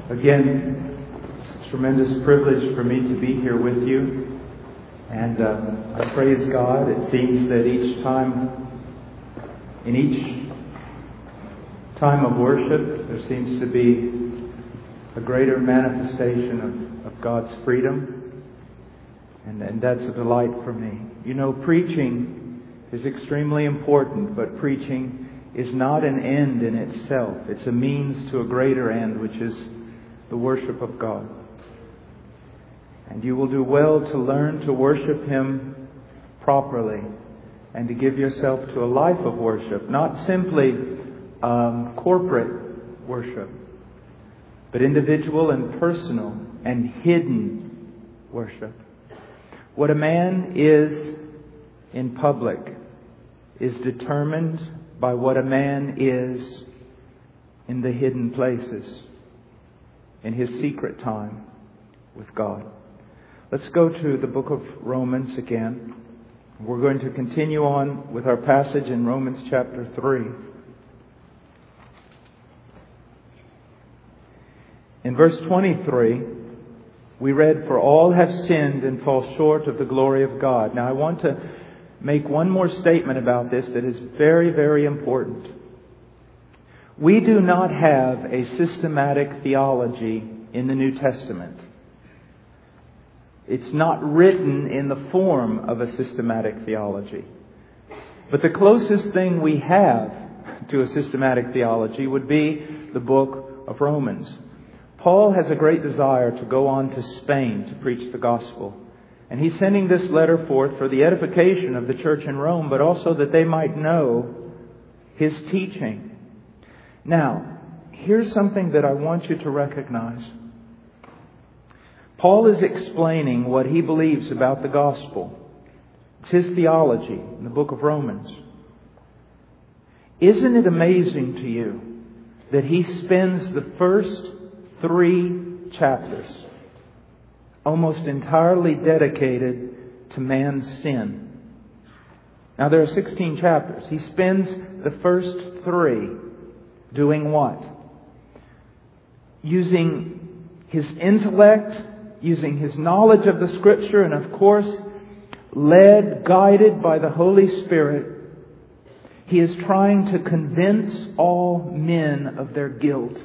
Again, it's a tremendous privilege for me to be here with you. And I praise God. It seems that in each time of worship, there seems to be a greater manifestation of God's freedom. And that's a delight for me. You know, preaching is extremely important, but preaching is not an end in itself. It's a means to a greater end, which is the worship of God. And you will do well to learn to worship Him properly and to give yourself to a life of worship, not simply corporate worship, but individual and personal and hidden worship. What a man is in public is determined by what a man is in the hidden places, in his secret time with God. Let's go to the book of Romans again. We're going to continue on with our passage in Romans chapter 3. In verse 23, we read, "For all have sinned and fall short of the glory of God." Now I want to make one more statement about this that is very, very important. We do not have a systematic theology in the New Testament. It's not written in the form of a systematic theology. But the closest thing we have to a systematic theology would be the book of Romans. Paul has a great desire to go on to Spain to preach the gospel. And he's sending this letter forth for the edification of the church in Rome, but also that they might know his teaching. Now, here's something that I want you to recognize. Paul is explaining what he believes about the gospel. It's his theology in the book of Romans. Isn't it amazing to you that he spends the first 3 chapters almost entirely dedicated to man's sin? Now there are 16 chapters. He spends the first 3 doing what? Using his intellect, using his knowledge of the Scripture, and of course, guided by the Holy Spirit, he is trying to convince all men of their guilt.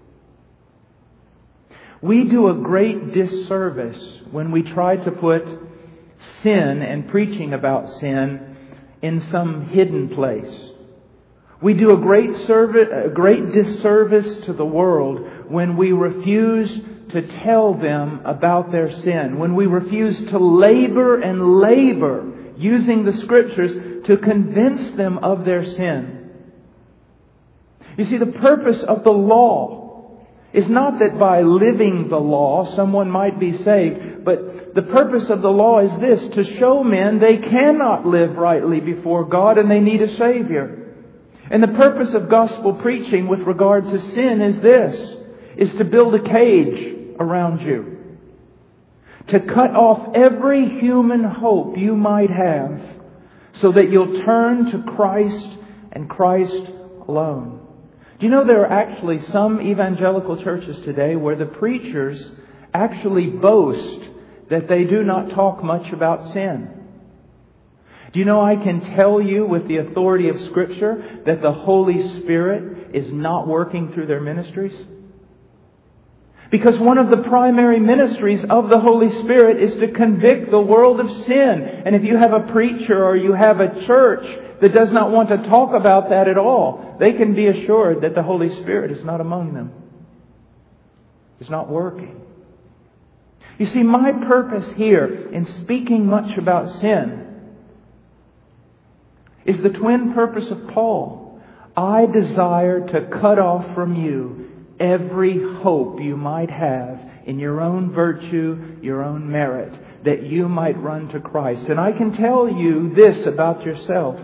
We do a great disservice when we try to put sin and preaching about sin in some hidden place. We do a great disservice to the world when we refuse to tell them about their sin, when we refuse to labor using the Scriptures to convince them of their sin. You see, the purpose of the law is not that by living the law someone might be saved, but the purpose of the law is this: to show men they cannot live rightly before God and they need a Savior. And the purpose of gospel preaching with regard to sin is this: is to build a cage around you, to cut off every human hope you might have, so that you'll turn to Christ and Christ alone. Do you know there are actually some evangelical churches today where the preachers actually boast that they do not talk much about sin? Do you know I can tell you with the authority of Scripture that the Holy Spirit is not working through their ministries? Because one of the primary ministries of the Holy Spirit is to convict the world of sin. And if you have a preacher or you have a church that does not want to talk about that at all, they can be assured that the Holy Spirit is not among them. It's not working. You see, my purpose here in speaking much about sin is the twin purpose of Paul. I desire to cut off from you every hope you might have in your own virtue, your own merit, that you might run to Christ. And I can tell you this about yourself.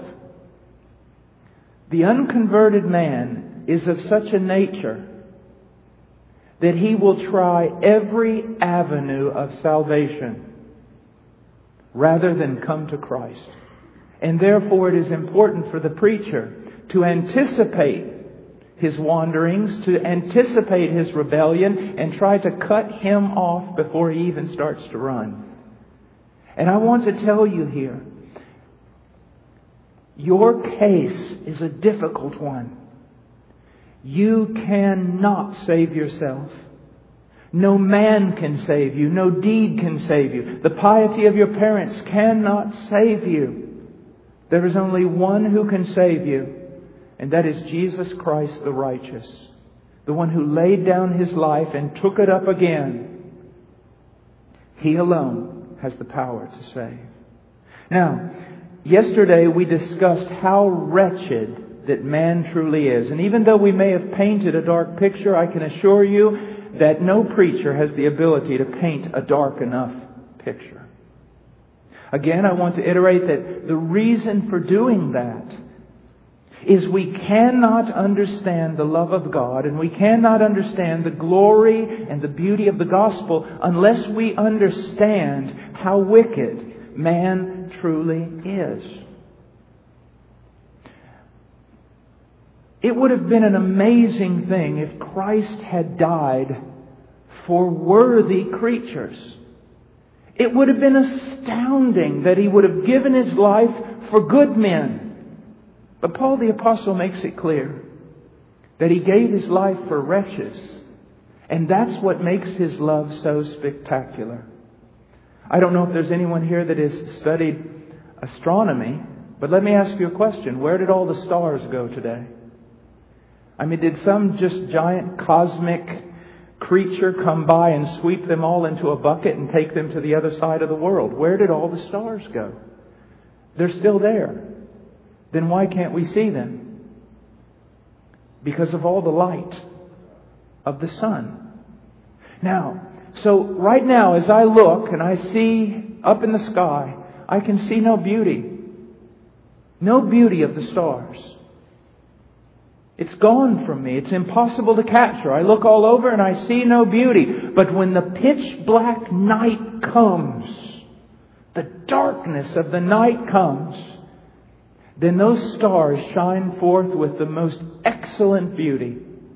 The unconverted man is of such a nature that he will try every avenue of salvation rather than come to Christ. And therefore it is important for the preacher to anticipate his wanderings, to anticipate his rebellion, and try to cut him off before he even starts to run. And I want to tell you here, your case is a difficult one. You cannot save yourself. No man can save you. No deed can save you. The piety of your parents cannot save you. There is only one who can save you, and that is Jesus Christ the righteous, the one who laid down His life and took it up again. He alone has the power to save. Now, yesterday we discussed how wretched that man truly is. And even though we may have painted a dark picture, I can assure you that no preacher has the ability to paint a dark enough picture. Again, I want to iterate that the reason for doing that is we cannot understand the love of God, and we cannot understand the glory and the beauty of the gospel unless we understand how wicked man truly is. It would have been an amazing thing if Christ had died for worthy creatures. It would have been astounding that He would have given His life for good men. But Paul the Apostle makes it clear that He gave His life for wretches. And that's what makes His love so spectacular. I don't know if there's anyone here that has studied astronomy, but let me ask you a question. Where did all the stars go today? I mean, did some just giant cosmic creature come by and sweep them all into a bucket and take them to the other side of the world? Where did all the stars go? They're still there. Then why can't we see them? Because of all the light of the sun. Now, so right now as I look and I see up in the sky, I can see no beauty. No beauty of the stars. It's gone from me. It's impossible to capture. I look all over and I see no beauty. But when the pitch black night comes, the darkness of the night comes, then those stars shine forth with the most excellent beauty.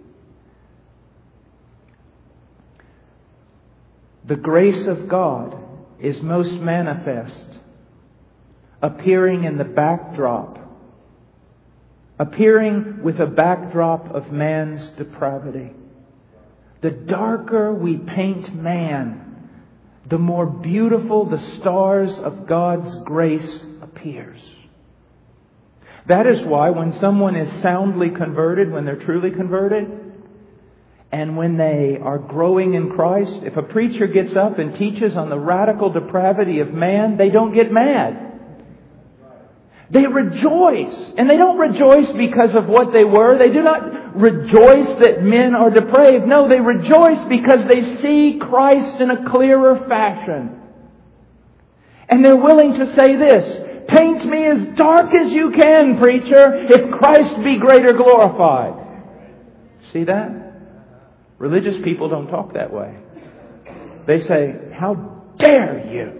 The grace of God is most manifest, appearing in the backdrop, appearing with a backdrop of man's depravity. The darker we paint man, the more beautiful the stars of God's grace appears. That is why when someone is soundly converted, when they're truly converted, and when they are growing in Christ, if a preacher gets up and teaches on the radical depravity of man, they don't get mad. They rejoice. And they don't rejoice because of what they were. They do not rejoice that men are depraved. No, they rejoice because they see Christ in a clearer fashion. And they're willing to say this: paint me as dark as you can, preacher, if Christ be greater glorified. See that? Religious people don't talk that way. They say, how dare you?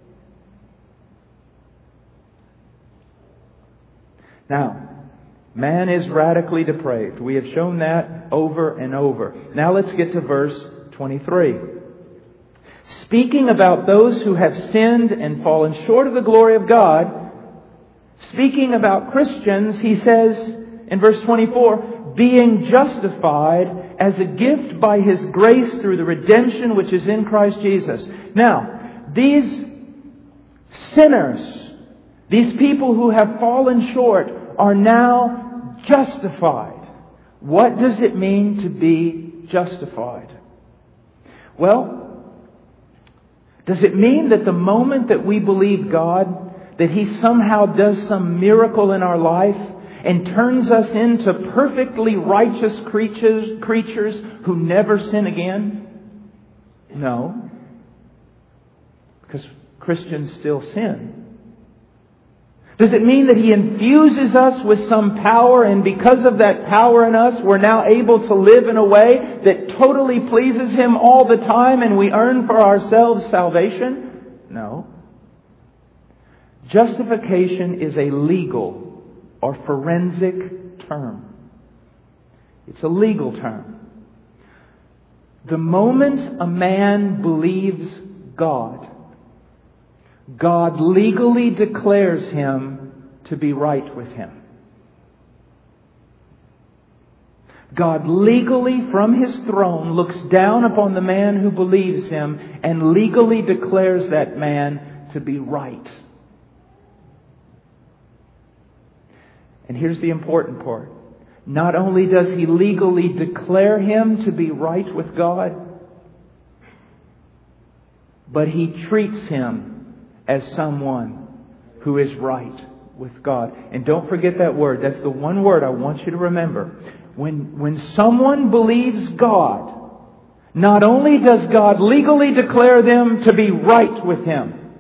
Now, man is radically depraved. We have shown that over and over. Now let's get to verse 23. Speaking about those who have sinned and fallen short of the glory of God, speaking about Christians, he says in verse 24, being justified as a gift by His grace through the redemption which is in Christ Jesus. Now, these sinners, these people who have fallen short, are now justified. What does it mean to be justified? Well, does it mean that the moment that we believe God, that He somehow does some miracle in our life and turns us into perfectly righteous creatures who never sin again? No. Because Christians still sin. Does it mean that He infuses us with some power, and because of that power in us, we're now able to live in a way that totally pleases Him all the time and we earn for ourselves salvation? No. Justification is a legal or forensic term. It's a legal term. The moment a man believes God, God legally declares him to be right with Him. God legally from His throne looks down upon the man who believes Him and legally declares that man to be right. And here's the important part. Not only does He legally declare him to be right with God, but He treats him as someone who is right with God. And don't forget that word. That's the one word I want you to remember. When someone believes God, not only does God legally declare them to be right with Him,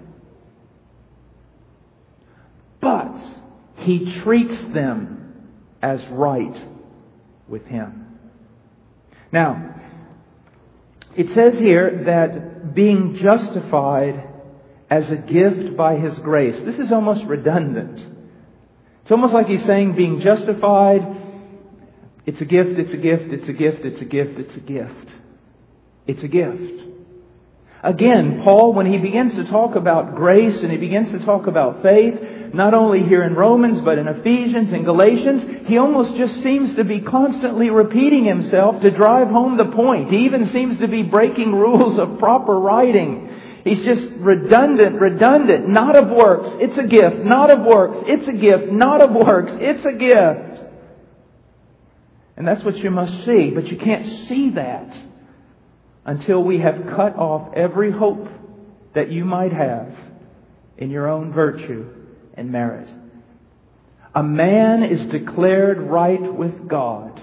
but He treats them as right with Him. Now, it says here that being justified as a gift by His grace. This is almost redundant. It's almost like He's saying being justified, it's a gift, it's a gift, it's a gift, it's a gift, it's a gift. It's a gift. Again, Paul, when he begins to talk about grace and he begins to talk about faith, not only here in Romans, but in Ephesians and Galatians, he almost just seems to be constantly repeating himself to drive home the point. He even seems to be breaking rules of proper writing. He's just redundant, not of works, it's a gift, not of works, it's a gift, not of works, it's a gift. And that's what you must see. But you can't see that until we have cut off every hope that you might have in your own virtue and merit. A man is declared right with God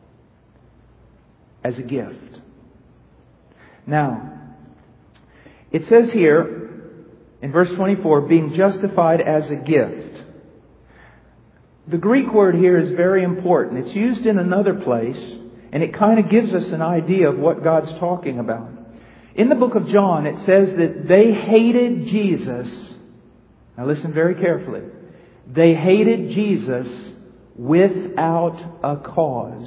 as a gift. Now, it says here in verse 24, being justified as a gift. The Greek word here is very important. It's used in another place, and it kind of gives us an idea of what God's talking about. In the book of John, it says that they hated Jesus. Now listen very carefully. They hated Jesus without a cause.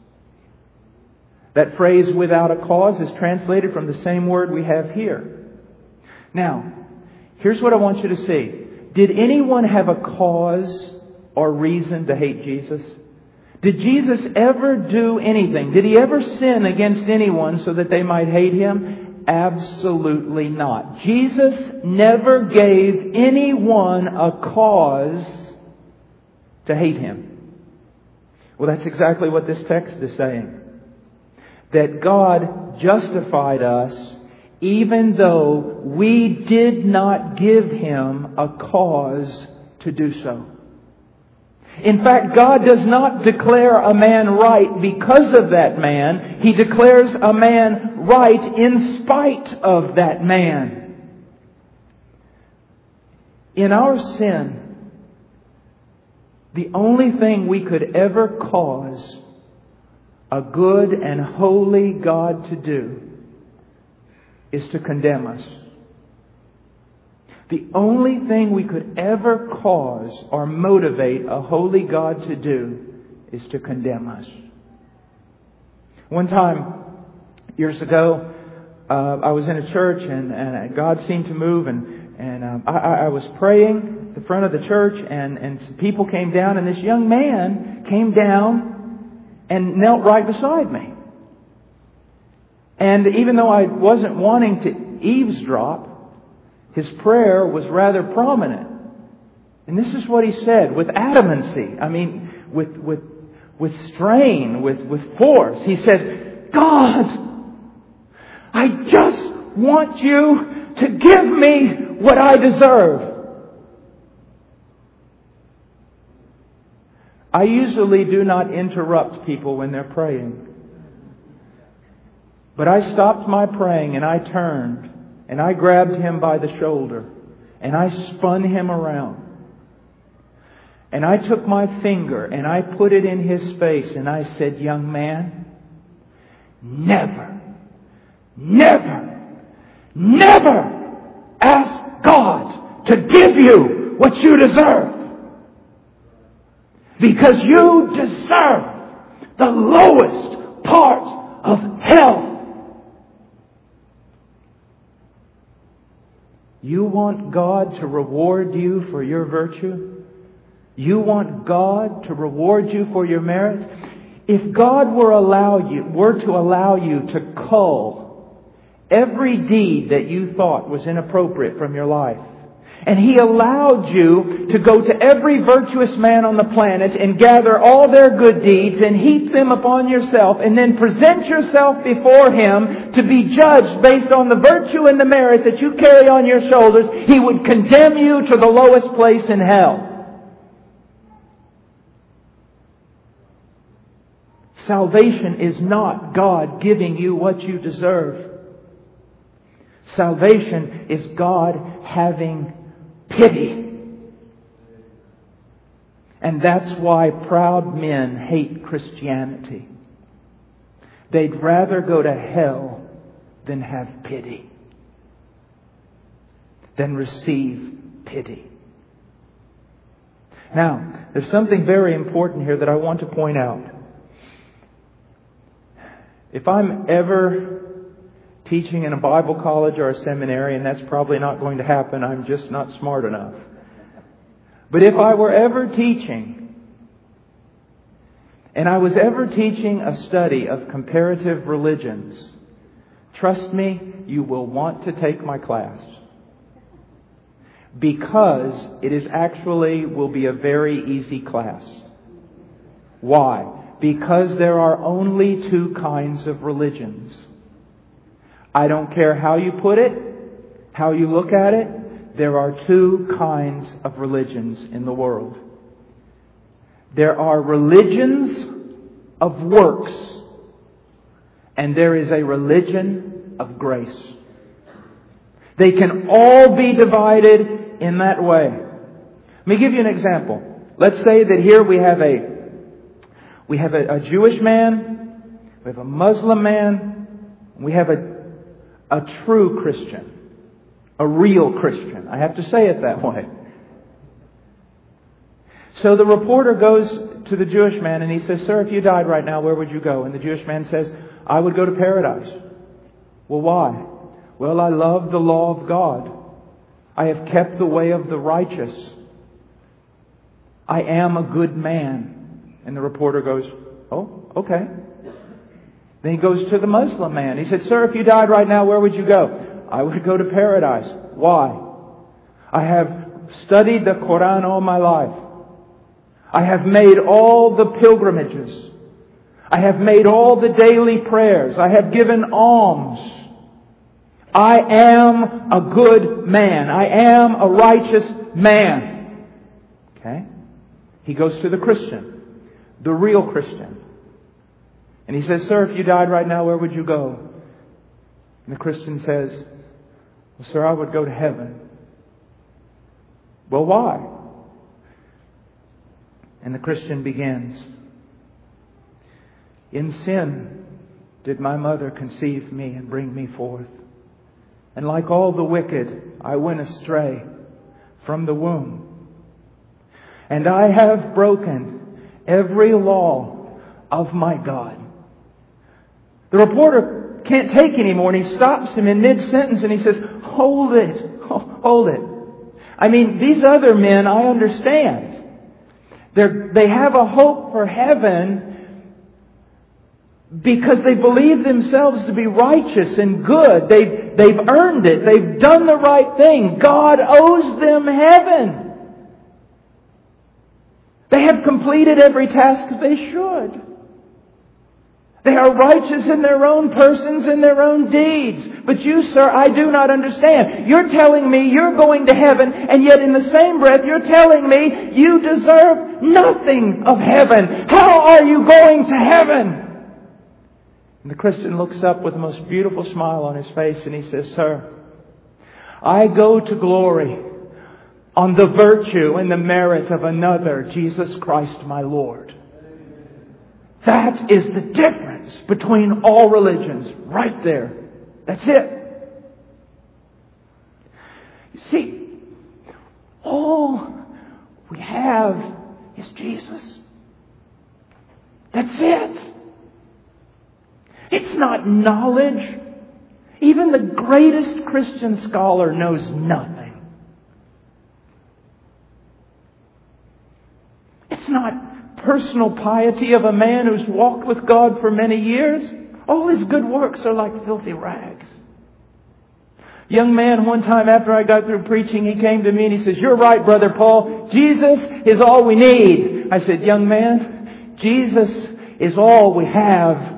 That phrase, without a cause, is translated from the same word we have here. Now, here's what I want you to see. Did anyone have a cause or reason to hate Jesus? Did Jesus ever do anything? Did He ever sin against anyone so that they might hate Him? Absolutely not. Jesus never gave anyone a cause to hate Him. Well, that's exactly what this text is saying. That God justified us even though we did not give Him a cause to do so. In fact, God does not declare a man right because of that man. He declares a man right in spite of that man. In our sin, the only thing we could ever cause a good and holy God to do is to condemn us. The only thing we could ever cause or motivate a holy God to do is to condemn us. One time, years ago, I was in a church and God seemed to move and I was praying at the front of the church and some people came down and this young man came down and knelt right beside me. And even though I wasn't wanting to eavesdrop, his prayer was rather prominent. And this is what he said with adamancy. I mean, with strain, with force. He said, God, I just want you to give me what I deserve. I usually do not interrupt people when they're praying. But I stopped my praying and I turned and I grabbed him by the shoulder and I spun him around. And I took my finger and I put it in his face and I said, young man, never ask God to give you what you deserve. Because you deserve The lowest part of hell. You want God to reward you for your virtue? You want God to reward you for your merit? If God were to allow you to cull every deed that you thought was inappropriate from your life, and He allowed you to go to every virtuous man on the planet and gather all their good deeds and heap them upon yourself and then present yourself before Him to be judged based on the virtue and the merit that you carry on your shoulders, He would condemn you to the lowest place in hell. Salvation is not God giving you what you deserve. Salvation is God having pity. And that's why proud men hate Christianity. They'd rather go to hell than have pity, than receive pity. Now, there's something very important here that I want to point out. If I'm ever teaching in a Bible college or a seminary, and that's probably not going to happen, I'm just not smart enough. But if I were ever teaching, and I was ever teaching a study of comparative religions, trust me, you will want to take my class. Because it will be a very easy class. Why? Because there are only two kinds of religions. I don't care how you put it, how you look at it, there are two kinds of religions in the world. There are religions of works, and there is a religion of grace. They can all be divided in that way. Let me give you an example. Let's say that here we have a Jewish man, we have a Muslim man, we have a true Christian, a real Christian. I have to say it that way. So the reporter goes to the Jewish man and he says, "Sir, if you died right now, where would you go?" And the Jewish man says, "I would go to paradise." Well, why? "Well, I love the law of God. I have kept the way of the righteous. I am a good man." And the reporter goes, "Oh, okay." Then he goes to the Muslim man. He said, "Sir, if you died right now, where would you go?" "I would go to paradise." Why? "I have studied the Quran all my life. I have made all the pilgrimages. I have made all the daily prayers. I have given alms. I am a good man. I am a righteous man." Okay? He goes to the Christian, the real Christian. And he says, "Sir, if you died right now, where would you go?" And the Christian says, "Well, sir, I would go to heaven." "Well, why?" And the Christian begins, "In sin did my mother conceive me and bring me forth. And like all the wicked, I went astray from the womb. And I have broken every law of my God." The reporter can't take anymore, and he stops him in mid-sentence and he says, "Hold it. Hold it. I mean, these other men, I understand. They have a hope for heaven because they believe themselves to be righteous and good. They've earned it. They've done the right thing. God owes them heaven. They have completed every task they should. They are righteous in their own persons and their own deeds. But you, sir, I do not understand. You're telling me you're going to heaven, and yet in the same breath you're telling me you deserve nothing of heaven. How are you going to heaven?" And the Christian looks up with the most beautiful smile on his face and he says, "Sir, I go to glory on the virtue and the merit of another, Jesus Christ my Lord." That is the difference between all religions. Right there. That's it. You see, all we have is Jesus. That's it. It's not knowledge. Even the greatest Christian scholar knows nothing. It's not personal piety of a man who's walked with God for many years. All his good works are like filthy rags. Young man, one time after I got through preaching, he came to me and he says, "You're right, Brother Paul. Jesus is all we need." I said, "Young man, Jesus is all we have."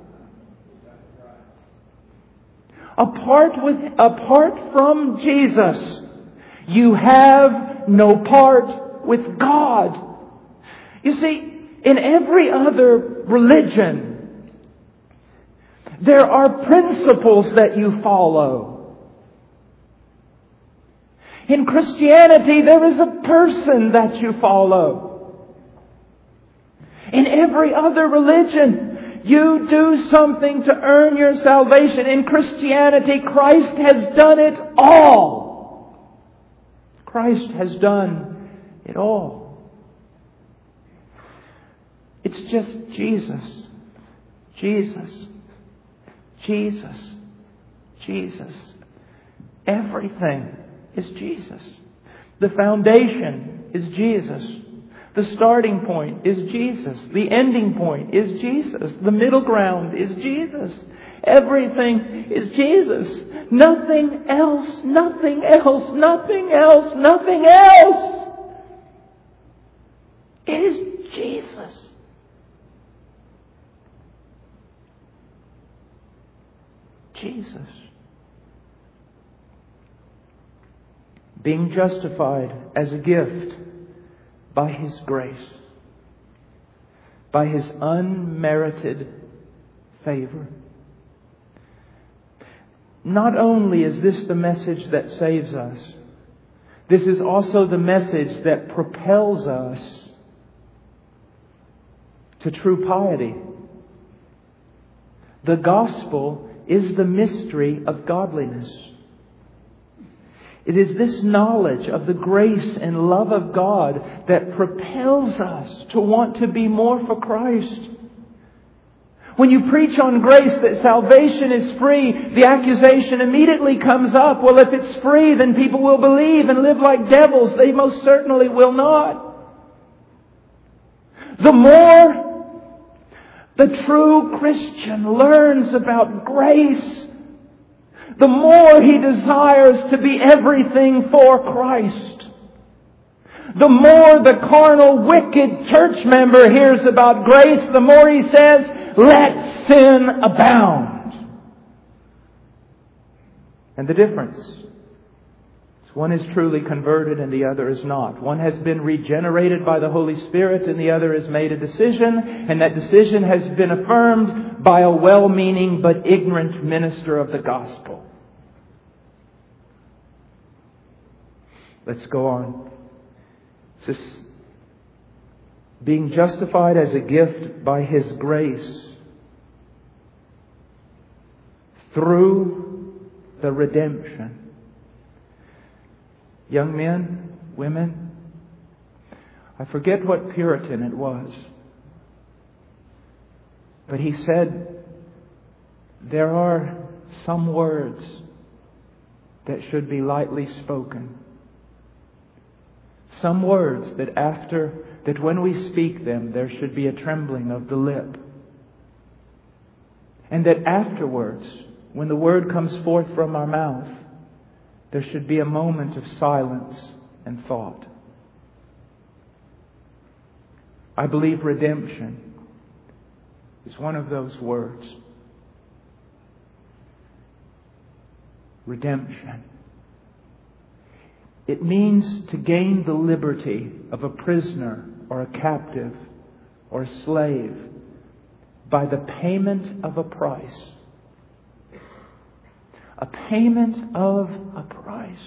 Apart from Jesus, you have no part with God. You see, in every other religion, there are principles that you follow. In Christianity, there is a person that you follow. In every other religion, you do something to earn your salvation. In Christianity, Christ has done it all. Christ has done it all. It's just Jesus. Jesus. Jesus. Jesus. Everything is Jesus. The foundation is Jesus. The starting point is Jesus. The ending point is Jesus. The middle ground is Jesus. Everything is Jesus. Nothing else, nothing else, nothing else, nothing else. It is Jesus. Jesus. Being justified as a gift by His grace, by His unmerited favor. Not only is this the message that saves us, this is also the message that propels us to true piety. The gospel is the mystery of godliness. It is this knowledge of the grace and love of God that propels us to want to be more for Christ. When you preach on grace that salvation is free, the accusation immediately comes up, well, if it's free, then people will believe and live like devils. They most certainly will not. The more the true Christian learns about grace, the more he desires to be everything for Christ. The more the carnal, wicked church member hears about grace, the more he says, "Let sin abound." And the difference is one is truly converted and the other is not. One has been regenerated by the Holy Spirit and the other has made a decision, and that decision has been affirmed by a well-meaning but ignorant minister of the gospel. Let's go on. This being justified as a gift by His grace through the redemption. Young men, women, I forget what Puritan it was, but he said there are some words that should be lightly spoken. Some words that when we speak them, there should be a trembling of the lip. And that afterwards, when the word comes forth from our mouth, there should be a moment of silence and thought. I believe redemption is one of those words. Redemption. It means to gain the liberty of a prisoner or a captive or a slave by the payment of a price. A payment of a price.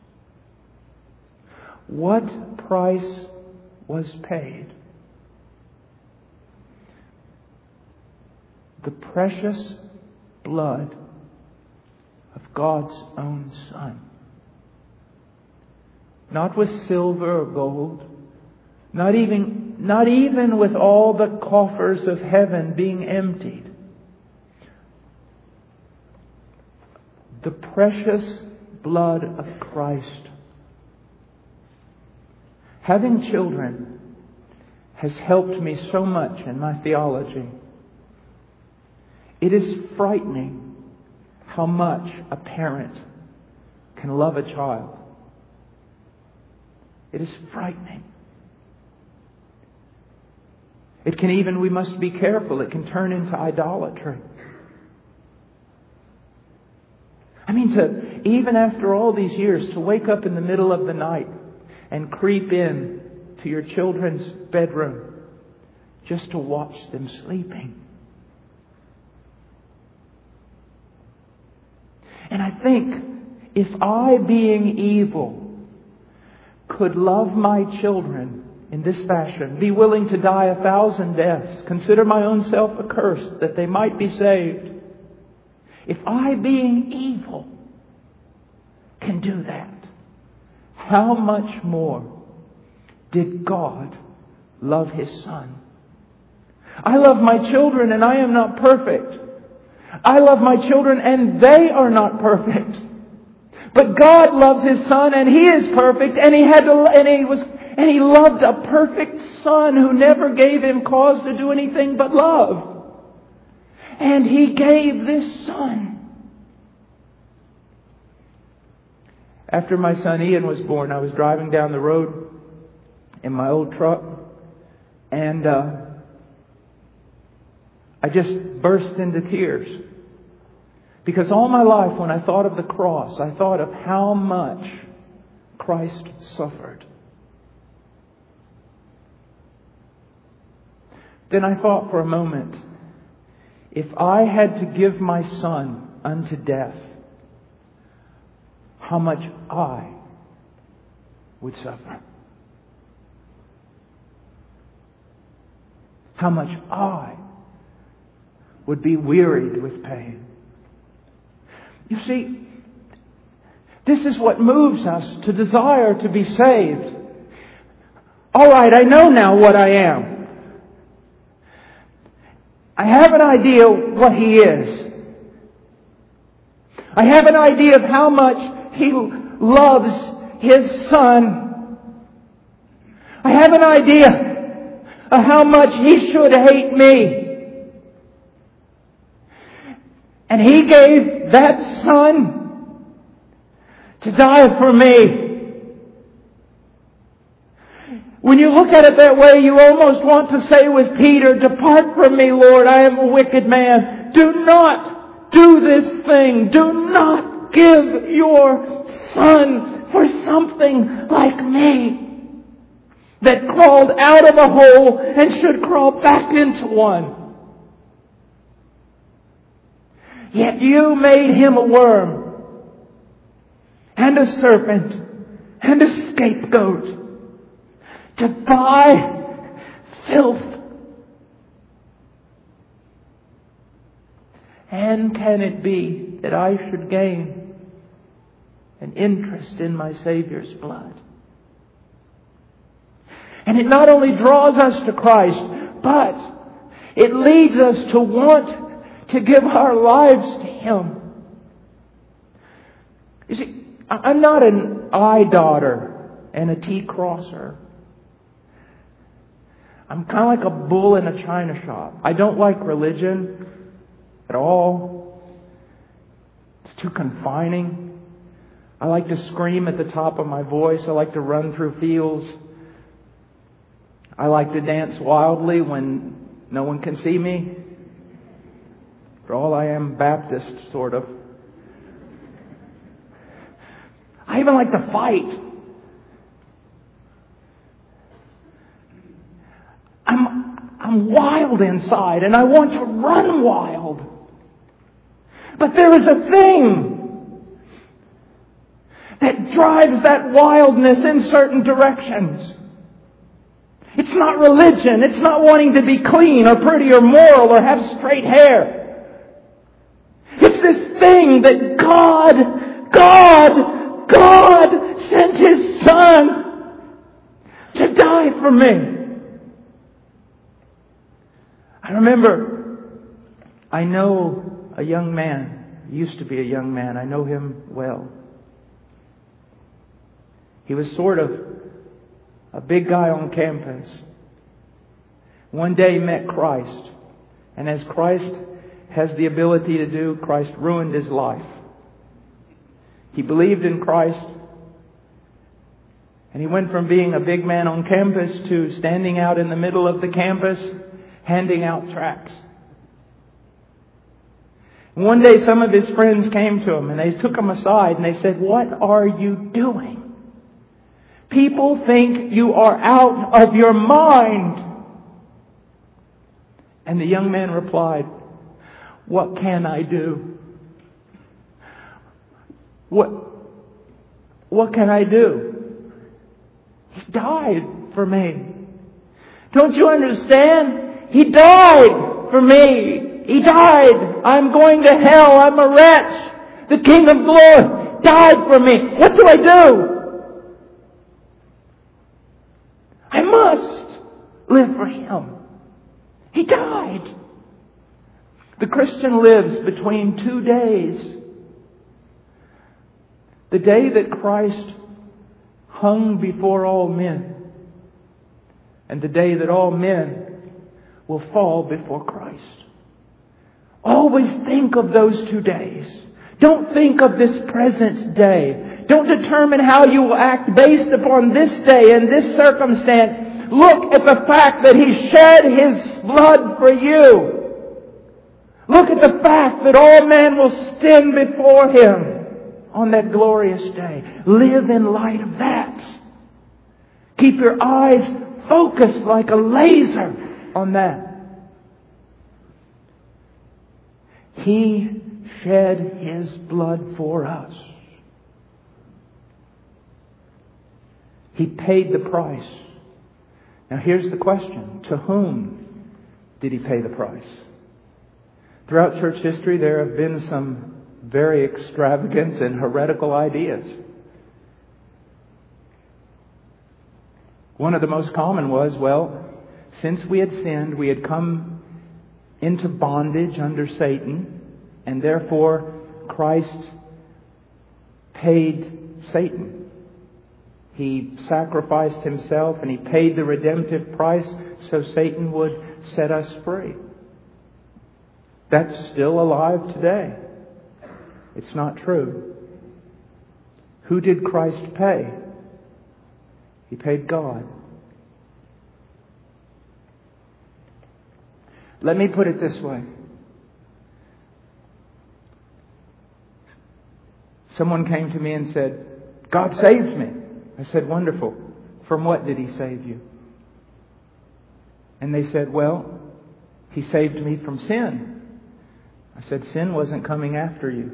What price was paid? The precious blood of God's own Son. Not with silver or gold, not even not even with all the coffers of heaven being emptied, the precious blood of Christ, having children, has helped me so much in my theology. It is frightening how much a parent can love a child. It is frightening. It can even, we must be careful, it can turn into idolatry. I mean, even after all these years, to wake up in the middle of the night and creep in to your children's bedroom just to watch them sleeping. And I think, if I, being evil, could love my children in this fashion, be willing to die 1,000 deaths, consider my own self accursed that they might be saved, if I, being evil, can do that, how much more did God love His Son? I love my children and I am not perfect. I love my children and they are not perfect. But God loves His Son and He is perfect, and He loved a perfect Son who never gave Him cause to do anything but love. And He gave this Son. After my son Ian was born, I was driving down the road in my old truck, and I just burst into tears. Because all my life, when I thought of the cross, I thought of how much Christ suffered. Then I thought for a moment, if I had to give my son unto death, how much I would suffer. How much I would be wearied with pain. You see, this is what moves us to desire to be saved. All right, I know now what I am. I have an idea what He is. I have an idea of how much He loves His Son. I have an idea of how much He should hate me. And He gave that Son to die for me. When you look at it that way, you almost want to say with Peter, "Depart from me, Lord, I am a wicked man." Do not do this thing. Do not give your Son for something like me, that crawled out of a hole and should crawl back into one. Yet you made Him a worm and a serpent and a scapegoat to buy filth. And can it be that I should gain an interest in my Savior's blood? And it not only draws us to Christ, but it leads us to want to give our lives to Him. You see, I'm not an I-daughter and a T-crosser. I'm kind of like a bull in a china shop. I don't like religion at all. It's too confining. I like to scream at the top of my voice. I like to run through fields. I like to dance wildly when no one can see me. For all I am Baptist, sort of. I even like to fight. I'm wild inside, and I want to run wild. But there is a thing that drives that wildness in certain directions. It's not religion. It's not wanting to be clean or pretty or moral or have straight hair. It's this thing that God sent His Son to die for me. I remember, I know a young man, he used to be a young man, I know him well. He was sort of a big guy on campus. One day he met Christ. And as Christ has the ability to do, Christ ruined his life. He believed in Christ. And he went from being a big man on campus to standing out in the middle of the campus, handing out tracts. And one day some of his friends came to him and they took him aside and they said, "What are you doing? People think you are out of your mind." And the young man replied, "What can I do? What can I do? He died for me. Don't you understand? He died for me. He died. I'm going to hell. I'm a wretch. The King of Glory died for me. What do I do? I must live for Him. He died." The Christian lives between 2 days. The day that Christ hung before all men, and the day that all men will fall before Christ. Always think of those 2 days. Don't think of this present day. Don't determine how you will act based upon this day and this circumstance. Look at the fact that He shed His blood for you. Look at the fact that all men will stand before Him on that glorious day. Live in light of that. Keep your eyes focused like a laser on that. He shed His blood for us. He paid the price. Now here's the question. To whom did He pay the price? Throughout church history there have been some very extravagant and heretical ideas. One of the most common was, well, since we had sinned, we had come into bondage under Satan, and therefore Christ paid Satan. He sacrificed Himself and He paid the redemptive price so Satan would set us free. That's still alive today. It's not true. Who did Christ pay? He paid God. Let me put it this way. Someone came to me and said, "God saved me." I said, "Wonderful. From what did He save you?" And they said, "Well, He saved me from sin." I said, "Sin wasn't coming after you.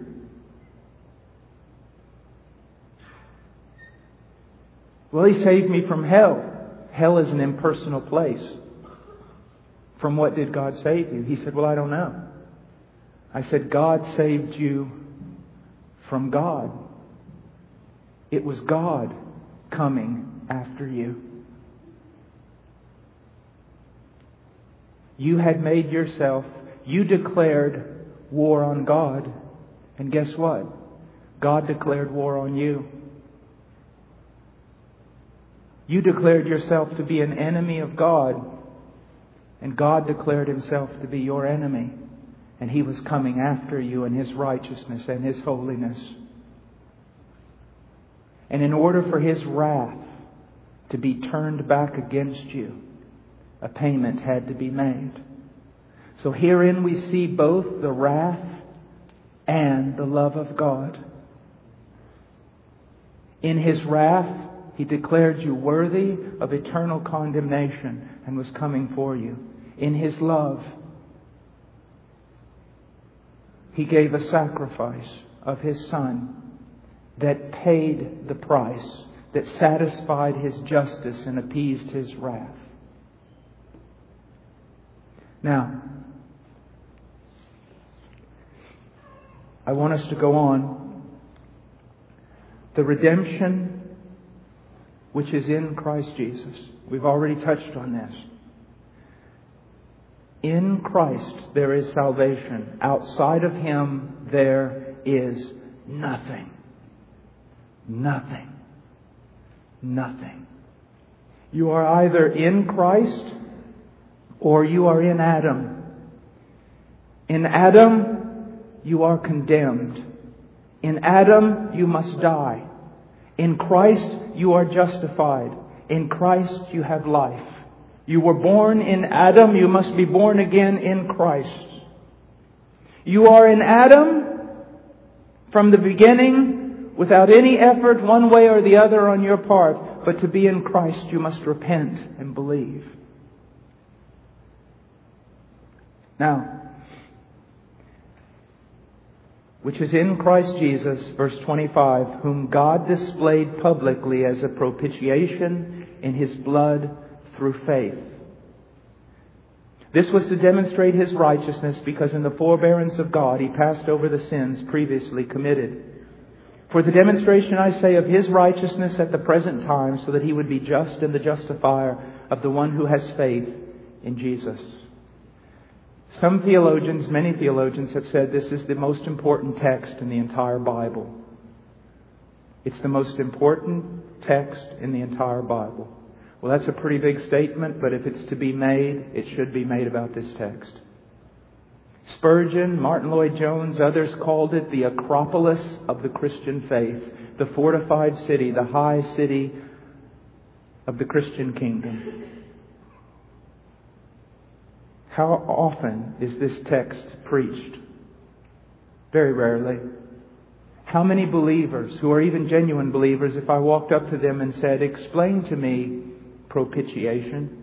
Well, He saved me from hell. Hell is an impersonal place. From what did God save you?" He said, "Well, I don't know." I said, "God saved you from God. It was God coming after you. You had made yourself, you declared war on God. And guess what? God declared war on you. You declared yourself to be an enemy of God. And God declared Himself to be your enemy. And He was coming after you in His righteousness and His holiness. And in order for His wrath to be turned back against you, a payment had to be made. So herein we see both the wrath and the love of God. In His wrath, He declared you worthy of eternal condemnation and was coming for you. In His love, He gave a sacrifice of His Son that paid the price, that satisfied His justice and appeased His wrath. Now, I want us to go on. The redemption which is in Christ Jesus. We've already touched on this. In Christ there is salvation. Outside of Him there is nothing. Nothing. Nothing. You are either in Christ or you are in Adam. In Adam, you are condemned. In Adam, you must die. In Christ, you are justified. In Christ, you have life. You were born in Adam, you must be born again in Christ. You are in Adam from the beginning without any effort one way or the other on your part. But to be in Christ, you must repent and believe. Now, which is in Christ Jesus, verse 25, whom God displayed publicly as a propitiation in His blood through faith. This was to demonstrate His righteousness, because in the forbearance of God He passed over the sins previously committed. For the demonstration, I say, of His righteousness at the present time, so that He would be just and the justifier of the one who has faith in Jesus. Some theologians, many theologians, have said this is the most important text in the entire Bible. It's the most important text in the entire Bible. Well, that's a pretty big statement, but if it's to be made, it should be made about this text. Spurgeon, Martin Lloyd-Jones, others called it the Acropolis of the Christian faith, the fortified city, the high city of the Christian kingdom. How often is this text preached? Very rarely. How many believers, who are even genuine believers, if I walked up to them and said, explain to me propitiation?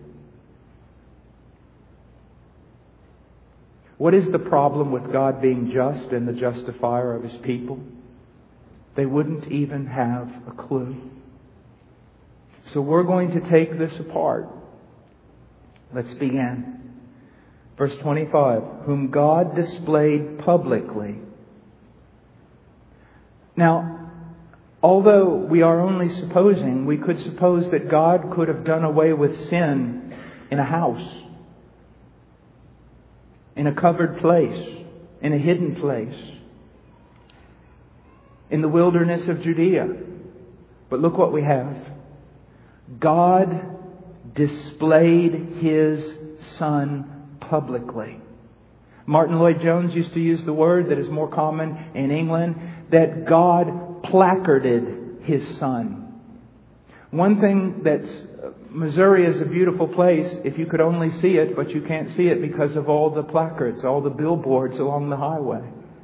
What is the problem with God being just and the justifier of His people? They wouldn't even have a clue. So we're going to take this apart. Let's begin. Verse 25, whom God displayed publicly. Now, although we are only supposing, we could suppose that God could have done away with sin in a house, in a covered place, in a hidden place, in the wilderness of Judea. But look what we have. God displayed His Son publicly. Martin Lloyd-Jones used to use the word that is more common in England, that God placarded His Son. One thing that's Missouri is a beautiful place if you could only see it, but you can't see it because of all the placards, all the billboards along the highway.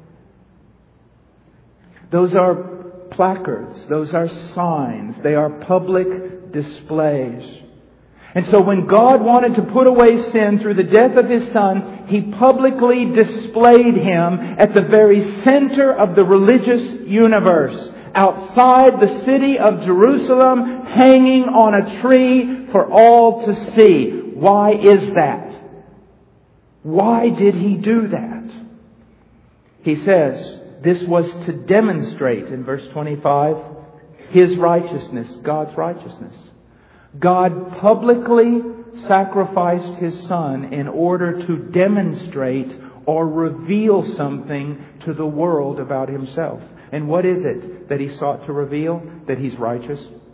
Those are placards. Those are signs. They are public displays. And so when God wanted to put away sin through the death of His Son, He publicly displayed Him at the very center of the religious universe, outside the city of Jerusalem, hanging on a tree for all to see. Why is that? Why did He do that? He says this was to demonstrate, in verse 25, His righteousness, God's righteousness. God publicly sacrificed His Son in order to demonstrate or reveal something to the world about Himself. And what is it that He sought to reveal? That He's righteous.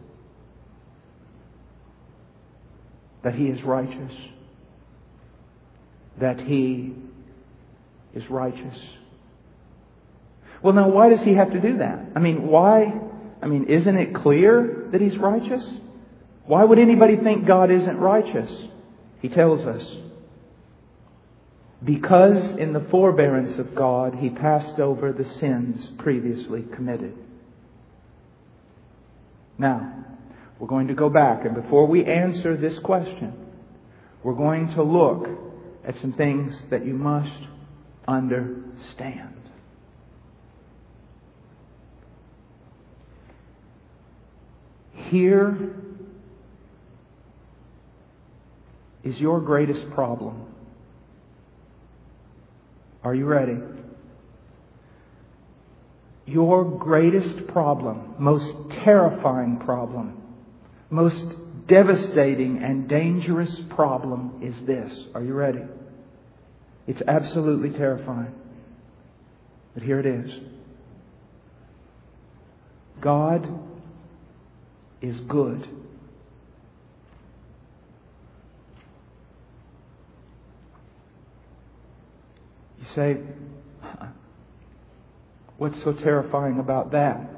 That He is righteous. That He is righteous. Well, now, why does He have to do that? Why? Isn't it clear that He's righteous? Why would anybody think God isn't righteous? He tells us. Because in the forbearance of God, He passed over the sins previously committed. Now, we're going to go back, and before we answer this question, we're going to look at some things that you must understand. Here is your greatest problem. Are you ready? Your greatest problem, most terrifying problem, most devastating and dangerous problem is this. Are you ready? It's absolutely terrifying. But here it is. God is good. You say, what's so terrifying about that?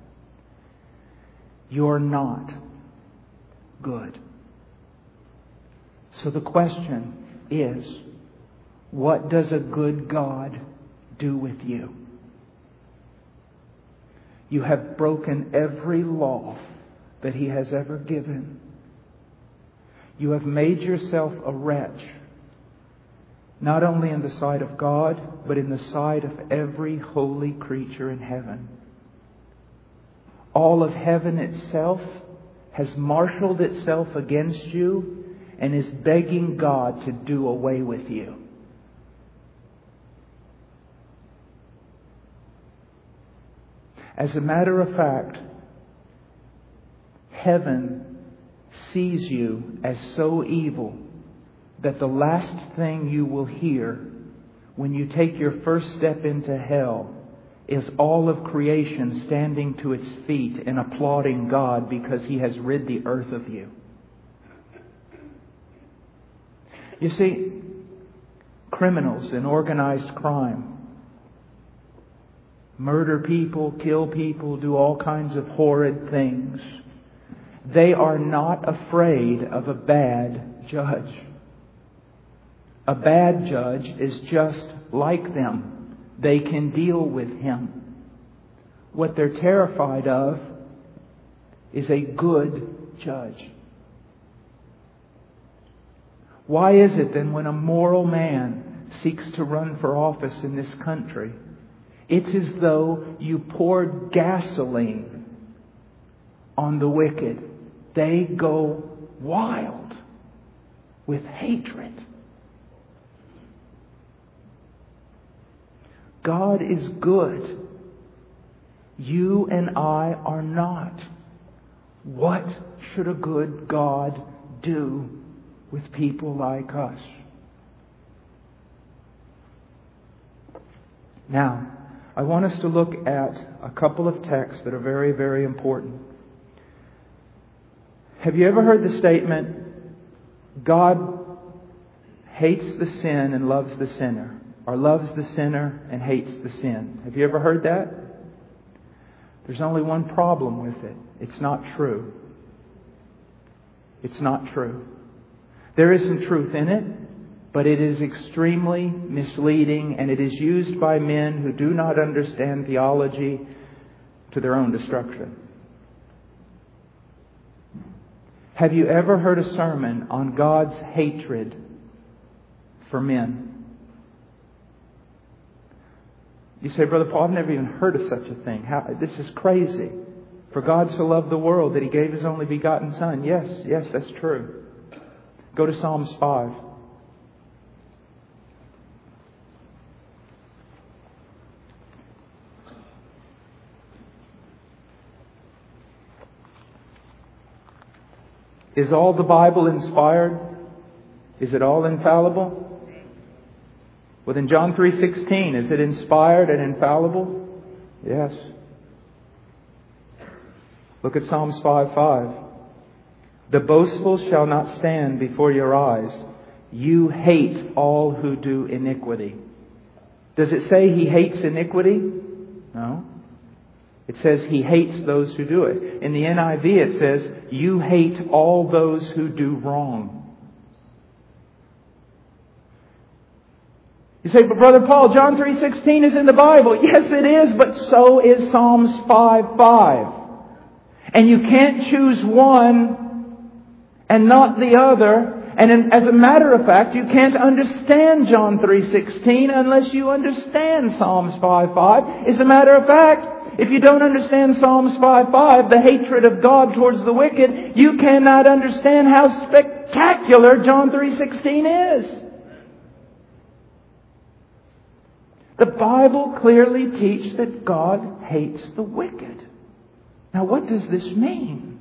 You're not good. So the question is, what does a good God do with you? You have broken every law that He has ever given. You have made yourself a wretch, not only in the sight of God, but in the sight of every holy creature in heaven. All of heaven itself has marshaled itself against you and is begging God to do away with you. As a matter of fact, heaven sees you as so evil that the last thing you will hear when you take your first step into hell is all of creation standing to its feet and applauding God because He has rid the earth of you. You see, criminals in organized crime murder people, kill people, do all kinds of horrid things. They are not afraid of a bad judge. A bad judge is just like them. They can deal with him. What they're terrified of is a good judge. Why is it then when a moral man seeks to run for office in this country, it's as though you poured gasoline on the wicked? They go wild with hatred. God is good. You and I are not. What should a good God do with people like us? Now, I want us to look at a couple of texts that are very, very important. Have you ever heard the statement, God hates the sin and loves the sinner? Or loves the sinner and hates the sin? Have you ever heard that? There's only one problem with it. It's not true. It's not true. There is some truth in it, but it is extremely misleading, and it is used by men who do not understand theology to their own destruction. Have you ever heard a sermon on God's hatred for men? You say, Brother Paul, I've never even heard of such a thing. This is crazy. For God so loved the world that He gave His only begotten Son. Yes, that's true. Go to Psalms 5. Is all the Bible inspired? Is it all infallible? Well, then John 3:16, is it inspired and infallible? Yes. Look at Psalms 5:5. The boastful shall not stand before your eyes. You hate all who do iniquity. Does it say He hates iniquity? No. It says He hates those who do it. In the NIV it says, you hate all those who do wrong. You say, but Brother Paul, John 3:16 is in the Bible. Yes, it is, but so is Psalms 5:5. And you can't choose one and not the other. And as a matter of fact, you can't understand John 3:16 unless you understand Psalms 5:5. As a matter of fact, if you don't understand Psalms 5:5, the hatred of God towards the wicked, you cannot understand how spectacular John 3:16 is. The Bible clearly teaches that God hates the wicked. Now, what does this mean?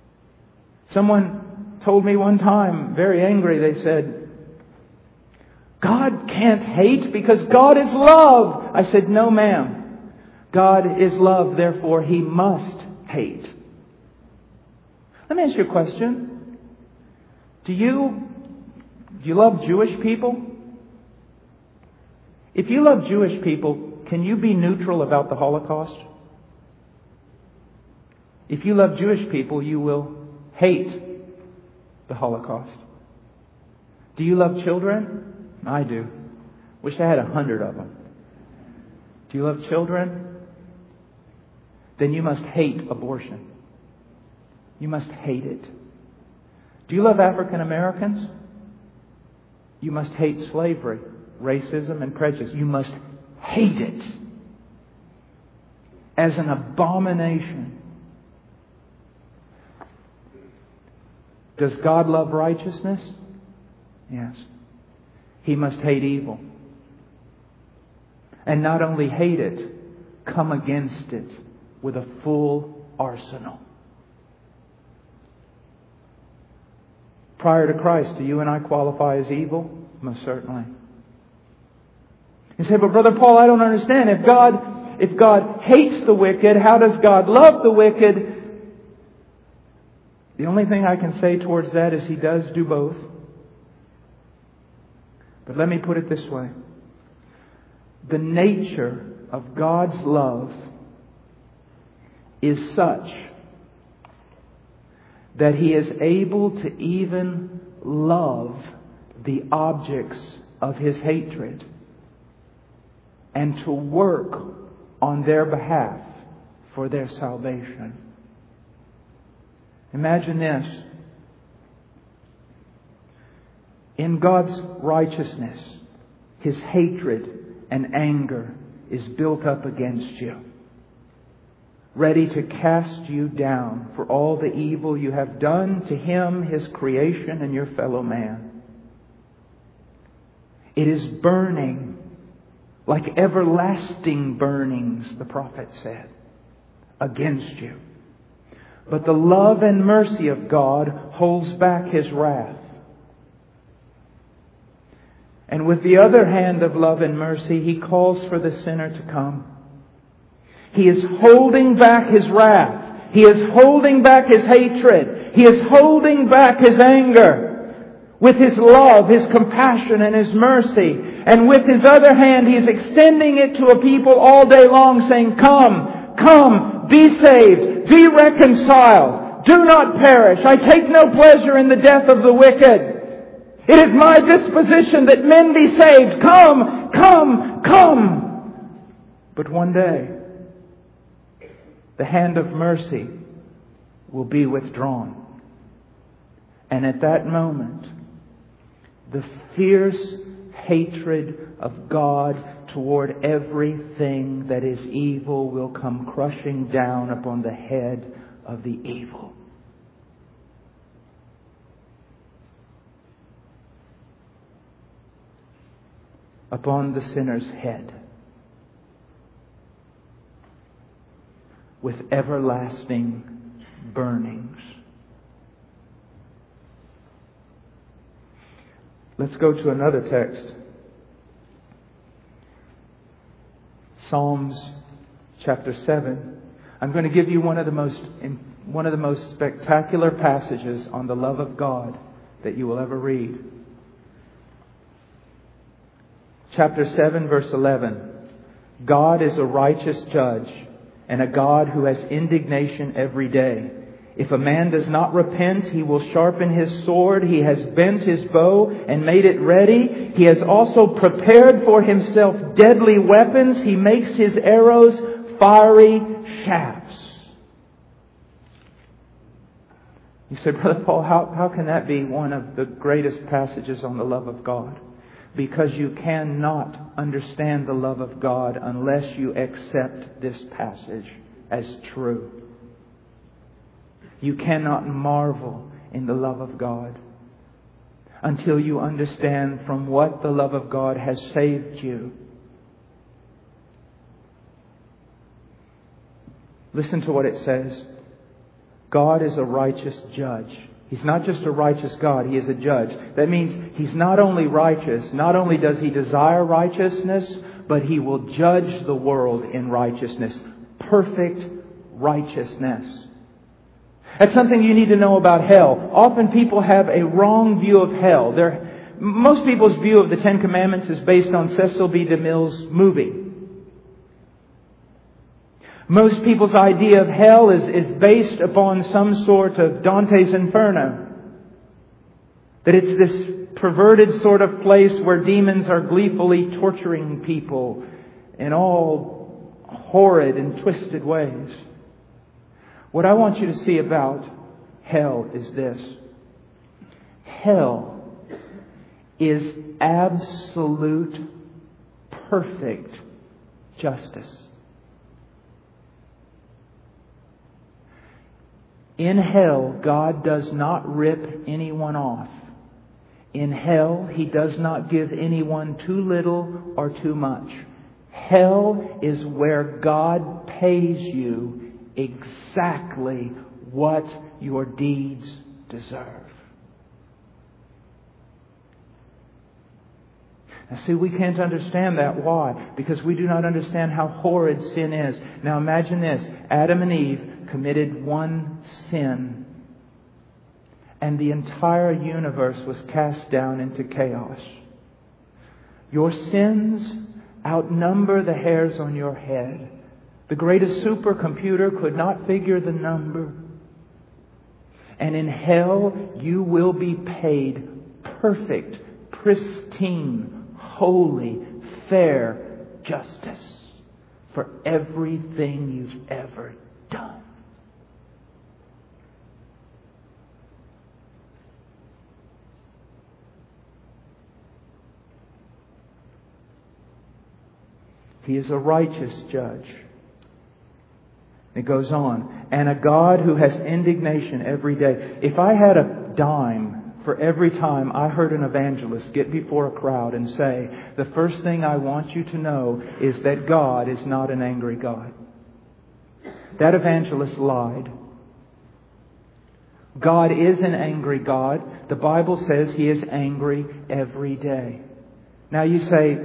Someone told me one time, very angry, they said, God can't hate because God is love. I said, no, ma'am. God is love, therefore He must hate. Let me ask you a question. Do you love Jewish people? If you love Jewish people, can you be neutral about the Holocaust? If you love Jewish people, you will hate the Holocaust. Do you love children? I do. Wish I had 100 of them. Do you love children? Then you must hate abortion. You must hate it. Do you love African Americans? You must hate slavery, racism, and prejudice. You must hate it as an abomination. Does God love righteousness? Yes. He must hate evil. And not only hate it, come against it with a full arsenal. Prior to Christ, do you and I qualify as evil? Most certainly. You say, but Brother Paul, I don't understand. If God hates the wicked, how does God love the wicked? The only thing I can say towards that is He does do both. But let me put it this way. The nature of God's love is such that He is able to even love the objects of His hatred and to work on their behalf for their salvation. Imagine this. In God's righteousness, His hatred and anger is built up against you, ready to cast you down for all the evil you have done to Him, His creation, and your fellow man. It is burning like everlasting burnings, the prophet said, against you. But the love and mercy of God holds back His wrath. And with the other hand of love and mercy, He calls for the sinner to come. He is holding back His wrath. He is holding back His hatred. He is holding back His anger. With His love, His compassion, and His mercy. And with His other hand, He is extending it to a people all day long, saying, come, come, be saved, be reconciled, do not perish. I take no pleasure in the death of the wicked. It is my disposition that men be saved. Come, come, come. But one day, the hand of mercy will be withdrawn. And at that moment, the fierce hatred of God toward everything that is evil will come crushing down upon the head of the evil. Upon the sinner's head. With everlasting burnings. Let's go to another text. Psalms chapter 7. I'm going to give you one of the most spectacular passages on the love of God that you will ever read. Chapter 7, verse 11. God is a righteous judge and a God who has indignation every day. If a man does not repent, he will sharpen his sword. He has bent his bow and made it ready. He has also prepared for himself deadly weapons. He makes his arrows fiery shafts. You say, Brother Paul, how can that be one of the greatest passages on the love of God? Because you cannot understand the love of God unless you accept this passage as true. You cannot marvel in the love of God until you understand from what the love of God has saved you. Listen to what it says. God is a righteous judge. He's not just a righteous God, He is a judge. That means He's not only righteous, not only does He desire righteousness, but He will judge the world in righteousness. Perfect righteousness. That's something you need to know about hell. Often people have a wrong view of hell. Most people's view of the Ten Commandments is based on Cecil B. DeMille's movie. Most people's idea of hell is based upon some sort of Dante's Inferno. That it's this perverted sort of place where demons are gleefully torturing people in all horrid and twisted ways. What I want you to see about hell is this. Hell is absolute, perfect justice. In hell, God does not rip anyone off. In hell, He does not give anyone too little or too much. Hell is where God pays you exactly what your deeds deserve. Now see, we can't understand that. Why? Because we do not understand how horrid sin is. Now imagine this. Adam and Eve committed one sin, and the entire universe was cast down into chaos. Your sins outnumber the hairs on your head. The greatest supercomputer could not figure the number. And in hell, you will be paid perfect, pristine, holy, fair justice for everything you've ever done. He is a righteous judge. It goes on. And a God who has indignation every day. If I had a dime for every time I heard an evangelist get before a crowd and say, the first thing I want you to know is that God is not an angry God, that evangelist lied. God is an angry God. The Bible says He is angry every day. Now you say,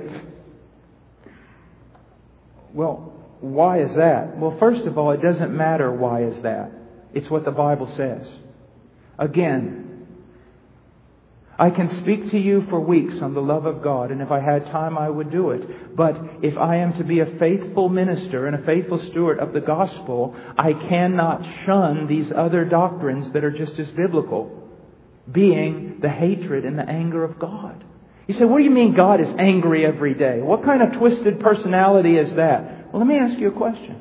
well, why is that? Well, first of all, it doesn't matter why is that. It's what the Bible says. Again, I can speak to you for weeks on the love of God, and if I had time, I would do it. But if I am to be a faithful minister and a faithful steward of the gospel, I cannot shun these other doctrines that are just as biblical, being the hatred and the anger of God. You say, what do you mean God is angry every day? What kind of twisted personality is that? Well, let me ask you a question.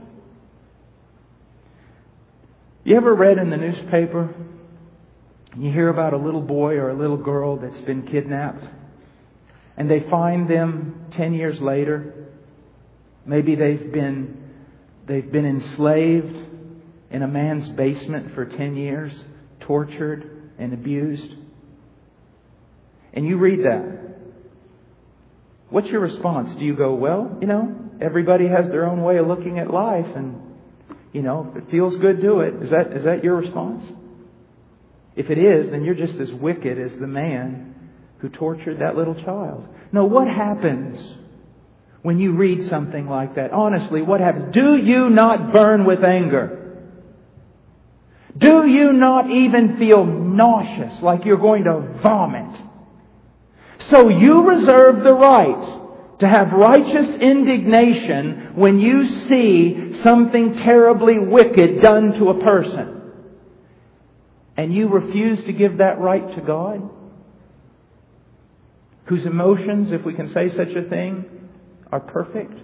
You ever read in the newspaper, you hear about a little boy or a little girl that's been kidnapped, and they find them 10 years later? Maybe they've been enslaved in a man's basement for 10 years, tortured and abused. And you read that. What's your response? Do you go, well, everybody has their own way of looking at life, and, if it feels good, do it. Is that your response? If it is, then you're just as wicked as the man who tortured that little child. No, what happens when you read something like that? Honestly, what happens? Do you not burn with anger? Do you not even feel nauseous, like you're going to vomit? So you reserve the right to have righteous indignation when you see something terribly wicked done to a person. And you refuse to give that right to God, whose emotions, if we can say such a thing, are perfect,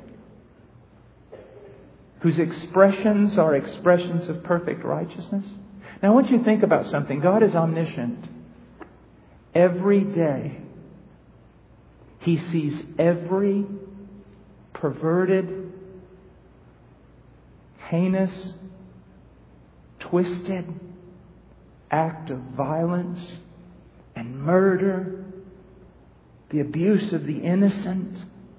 whose expressions are expressions of perfect righteousness. Now I want you to think about something. God is omniscient. Every day, He sees every perverted, heinous, twisted act of violence and murder, the abuse of the innocent,